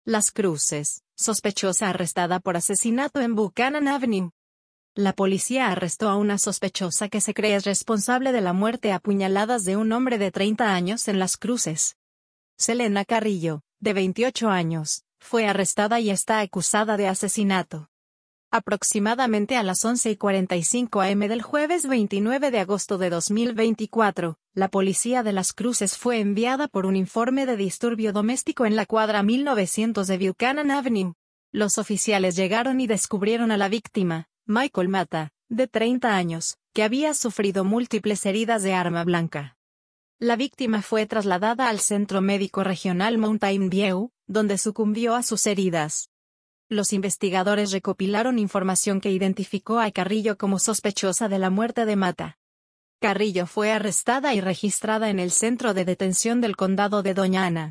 Las Cruces, sospechosa arrestada por asesinato en Buchanan Avenue. La policía arrestó a una sospechosa que se cree es responsable de la muerte a puñaladas de un hombre de 30 años en Las Cruces. Selena Carrillo, de 28 años, fue arrestada y está acusada de asesinato. Aproximadamente a las 11:45 am del jueves 29 de agosto de 2024, la policía de Las Cruces fue enviada por un informe de disturbio doméstico en la cuadra 1900 de Buchanan Avenue. Los oficiales llegaron y descubrieron a la víctima, Michael Mata, de 30 años, que había sufrido múltiples heridas de arma blanca. La víctima fue trasladada al Centro Médico Regional Mountain View, donde sucumbió a sus heridas. Los investigadores recopilaron información que identificó a Carrillo como sospechosa de la muerte de Mata. Carrillo fue arrestada y registrada en el centro de detención del condado de Doña Ana.